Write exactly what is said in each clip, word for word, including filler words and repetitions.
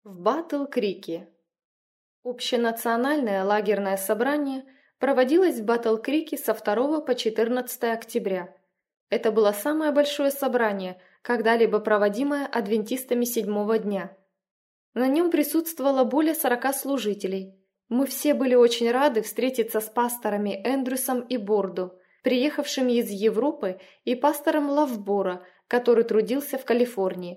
В Батл-Крике. Общенациональное лагерное собрание проводилось в Батл-Крике со второго по четырнадцатое октября. Это было самое большое собрание, когда-либо проводимое адвентистами седьмого дня. На нем присутствовало более сорока служителей. Мы все были очень рады встретиться с пасторами Эндрюсом и Борду, приехавшими из Европы, и пастором Лавбора, который трудился в Калифорнии.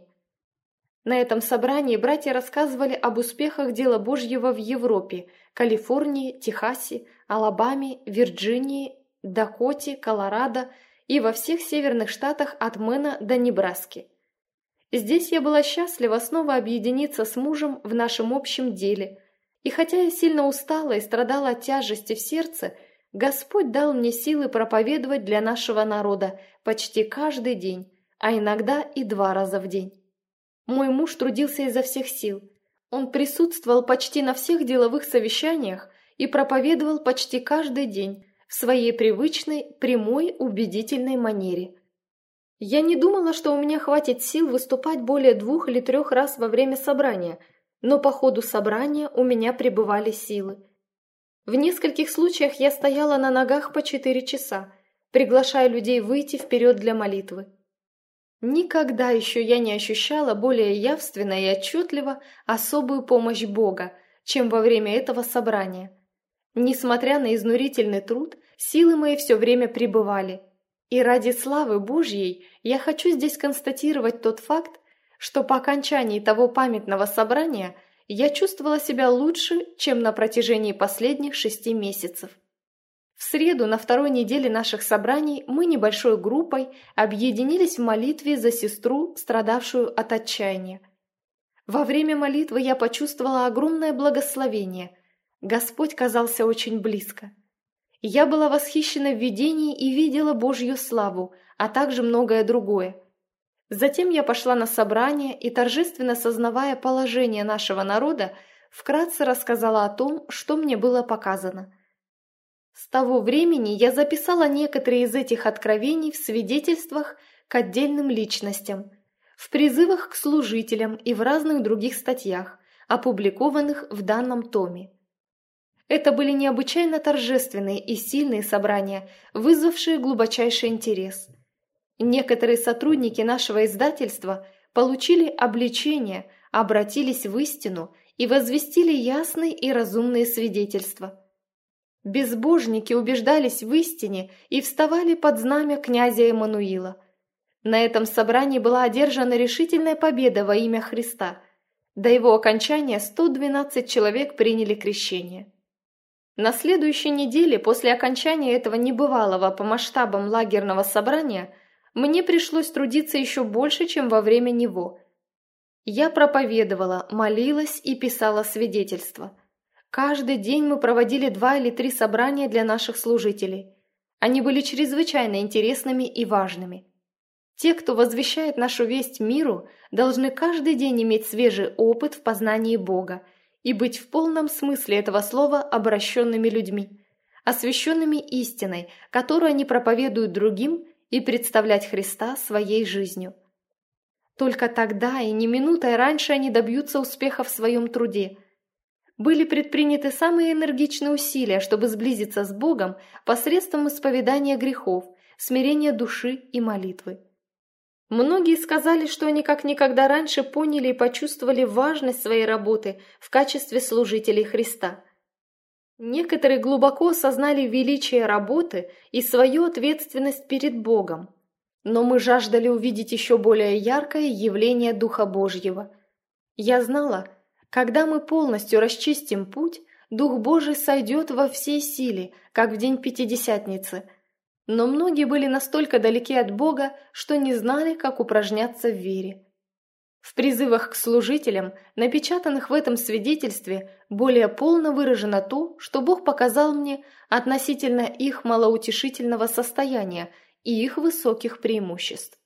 На этом собрании братья рассказывали об успехах дела Божьего в Европе, Калифорнии, Техасе, Алабаме, Вирджинии, Дакоте, Колорадо и во всех северных штатах от Мэна до Небраски. Здесь я была счастлива снова объединиться с мужем в нашем общем деле, и хотя я сильно устала и страдала от тяжести в сердце, Господь дал мне силы проповедовать для нашего народа почти каждый день, а иногда и два раза в день. Мой муж трудился изо всех сил. Он присутствовал почти на всех деловых совещаниях и проповедовал почти каждый день в своей привычной, прямой, убедительной манере. Я не думала, что у меня хватит сил выступать более двух или трех раз во время собрания, но по ходу собрания у меня прибывали силы. В нескольких случаях я стояла на ногах по четыре часа, приглашая людей выйти вперед для молитвы. Никогда еще я не ощущала более явственно и отчетливо особую помощь Бога, чем во время этого собрания. Несмотря на изнурительный труд, силы мои все время пребывали. И ради славы Божьей я хочу здесь констатировать тот факт, что по окончании того памятного собрания я чувствовала себя лучше, чем на протяжении последних шести месяцев. В среду на второй неделе наших собраний мы небольшой группой объединились в молитве за сестру, страдавшую от отчаяния. Во время молитвы я почувствовала огромное благословение. Господь казался очень близко. Я была восхищена в видении и видела Божью славу, а также многое другое. Затем я пошла на собрание и, торжественно сознавая положение нашего народа, вкратце рассказала о том, что мне было показано. С того времени я записала некоторые из этих откровений в свидетельствах к отдельным личностям, в призывах к служителям и в разных других статьях, опубликованных в данном томе. Это были необычайно торжественные и сильные собрания, вызвавшие глубочайший интерес. Некоторые сотрудники нашего издательства получили обличение, обратились в истину и возвестили ясные и разумные свидетельства. Безбожники убеждались в истине и вставали под знамя князя Эммануила. На этом собрании была одержана решительная победа во имя Христа. До его окончания сто двенадцать человек приняли крещение. На следующей неделе после окончания этого небывалого по масштабам лагерного собрания мне пришлось трудиться еще больше, чем во время него. Я проповедовала, молилась и писала свидетельства. Каждый день мы проводили два или три собрания для наших служителей. Они были чрезвычайно интересными и важными. Те, кто возвещает нашу весть миру, должны каждый день иметь свежий опыт в познании Бога и быть в полном смысле этого слова обращенными людьми, освященными истиной, которую они проповедуют другим, и представлять Христа своей жизнью. Только тогда и не минутой раньше они добьются успеха в своем труде. Были предприняты самые энергичные усилия, чтобы сблизиться с Богом посредством исповедания грехов, смирения души и молитвы. Многие сказали, что они как никогда раньше поняли и почувствовали важность своей работы в качестве служителей Христа. Некоторые глубоко осознали величие работы и свою ответственность перед Богом. Но мы жаждали увидеть еще более яркое явление Духа Божьего. Я знала, когда мы полностью расчистим путь, Дух Божий сойдет во всей силе, как в день Пятидесятницы. Но многие были настолько далеки от Бога, что не знали, как упражняться в вере. В призывах к служителям, напечатанных в этом свидетельстве, более полно выражено то, что Бог показал мне относительно их малоутешительного состояния и их высоких преимуществ.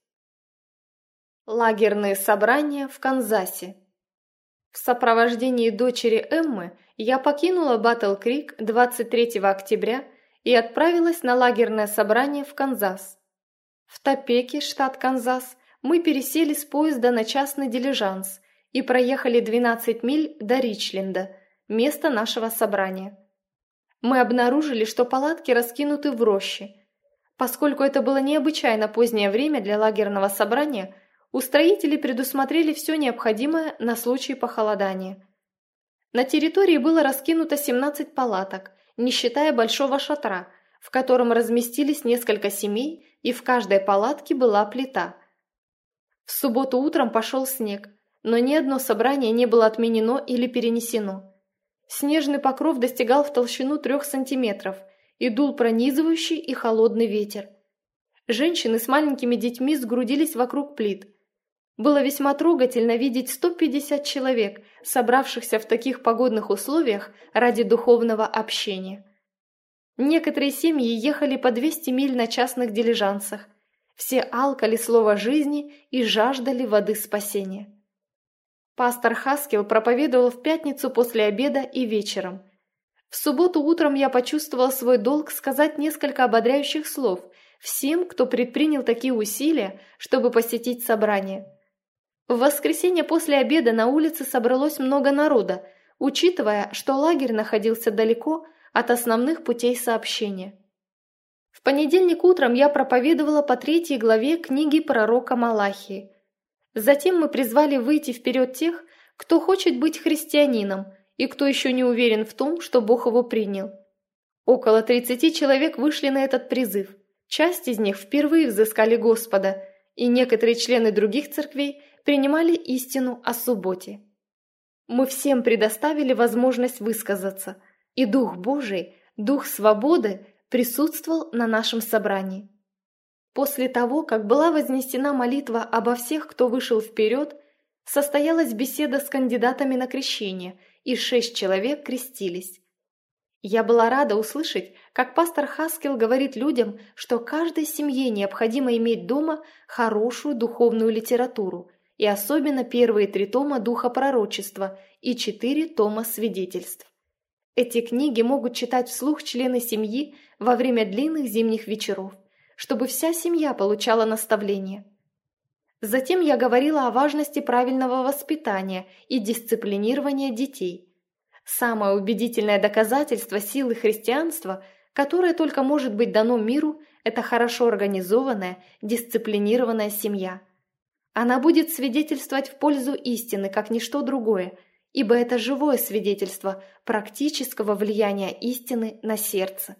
Лагерные собрания в Канзасе. В сопровождении дочери Эммы я покинула Батл-Крик двадцать третьего октября и отправилась на лагерное собрание в Канзас. В Топеке, штат Канзас, мы пересели с поезда на частный дилижанс и проехали двенадцать миль до Ричленда, места нашего собрания. Мы обнаружили, что палатки раскинуты в роще. Поскольку это было необычайно позднее время для лагерного собрания, устроители предусмотрели все необходимое на случай похолодания. На территории было раскинуто семнадцать палаток, не считая большого шатра, в котором разместились несколько семей, и в каждой палатке была плита. В субботу утром пошел снег, но ни одно собрание не было отменено или перенесено. Снежный покров достигал в толщину трех сантиметров и дул пронизывающий и холодный ветер. Женщины с маленькими детьми сгрудились вокруг плит. Было весьма трогательно видеть сто пятьдесят человек, собравшихся в таких погодных условиях ради духовного общения. Некоторые семьи ехали по двести миль на частных дилижансах. Все алкали слово жизни и жаждали воды спасения. Пастор Хаскел проповедовал в пятницу после обеда и вечером. В субботу утром я почувствовала свой долг сказать несколько ободряющих слов всем, кто предпринял такие усилия, чтобы посетить собрание. В воскресенье после обеда на улице собралось много народа, учитывая, что лагерь находился далеко от основных путей сообщения. В понедельник утром я проповедовала по третьей главе книги пророка Малахии. Затем мы призвали выйти вперед тех, кто хочет быть христианином и кто еще не уверен в том, что Бог его принял. Около тридцати человек вышли на этот призыв. Часть из них впервые взыскали Господа, и некоторые члены других церквей принимали истину о субботе. Мы всем предоставили возможность высказаться, и Дух Божий, Дух свободы, присутствовал на нашем собрании. После того, как была вознесена молитва обо всех, кто вышел вперед, состоялась беседа с кандидатами на крещение, и шесть человек крестились. Я была рада услышать, как пастор Хаскел говорит людям, что каждой семье необходимо иметь дома хорошую духовную литературу, и особенно первые три тома Духа пророчества и четыре тома свидетельств. Эти книги могут читать вслух члены семьи во время длинных зимних вечеров, чтобы вся семья получала наставление. Затем я говорила о важности правильного воспитания и дисциплинирования детей. Самое убедительное доказательство силы христианства, которое только может быть дано миру, это хорошо организованная, дисциплинированная семья. Она будет свидетельствовать в пользу истины, как ничто другое, ибо это живое свидетельство практического влияния истины на сердце.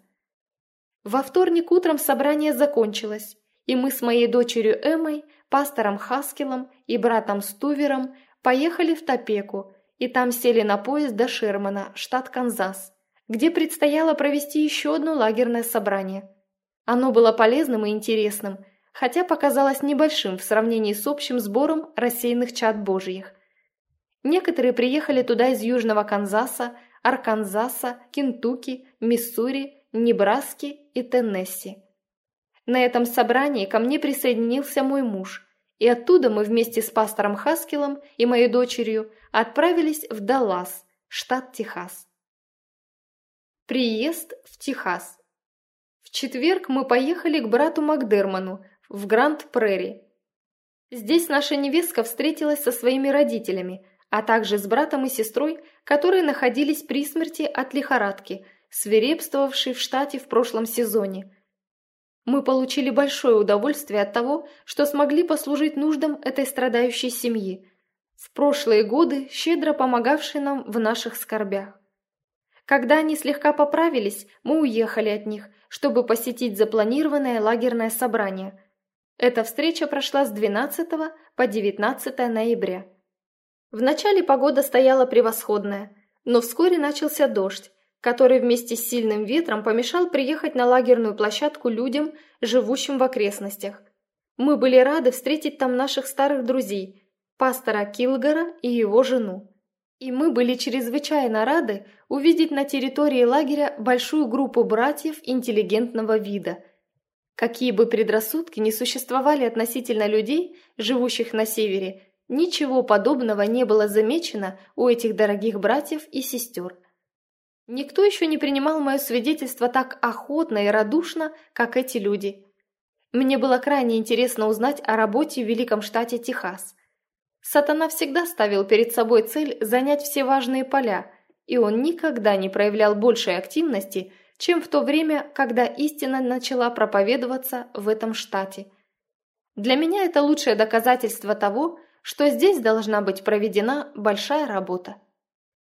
Во вторник утром собрание закончилось, и мы с моей дочерью Эммой, пастором Хаскелом и братом Стувером поехали в Топеку, и там сели на поезд до Шермана, штат Канзас, где предстояло провести еще одно лагерное собрание. Оно было полезным и интересным, хотя показалось небольшим в сравнении с общим сбором рассеянных чад Божьих. Некоторые приехали туда из Южного Канзаса, Арканзаса, Кентукки, Миссури, Небраски и Теннесси. На этом собрании ко мне присоединился мой муж, и оттуда мы вместе с пастором Хаскелом и моей дочерью отправились в Даллас, штат Техас. Приезд в Техас. В четверг мы поехали к брату Макдерману в Гранд-Прери. Здесь наша невестка встретилась со своими родителями, а также с братом и сестрой, которые находились при смерти от лихорадки, свирепствовавшей в штате в прошлом сезоне. Мы получили большое удовольствие от того, что смогли послужить нуждам этой страдающей семьи, в прошлые годы щедро помогавшей нам в наших скорбях. Когда они слегка поправились, мы уехали от них, чтобы посетить запланированное лагерное собрание. Эта встреча прошла с двенадцатого по девятнадцатое ноября. Вначале погода стояла превосходная, но вскоре начался дождь, который вместе с сильным ветром помешал приехать на лагерную площадку людям, живущим в окрестностях. Мы были рады встретить там наших старых друзей, пастора Килгора и его жену. И мы были чрезвычайно рады увидеть на территории лагеря большую группу братьев интеллигентного вида. Какие бы предрассудки ни существовали относительно людей, живущих на севере, ничего подобного не было замечено у этих дорогих братьев и сестер. Никто еще не принимал мое свидетельство так охотно и радушно, как эти люди. Мне было крайне интересно узнать о работе в великом штате Техас. Сатана всегда ставил перед собой цель занять все важные поля, и он никогда не проявлял большей активности, чем в то время, когда истина начала проповедоваться в этом штате. Для меня это лучшее доказательство того, что здесь должна быть проведена большая работа.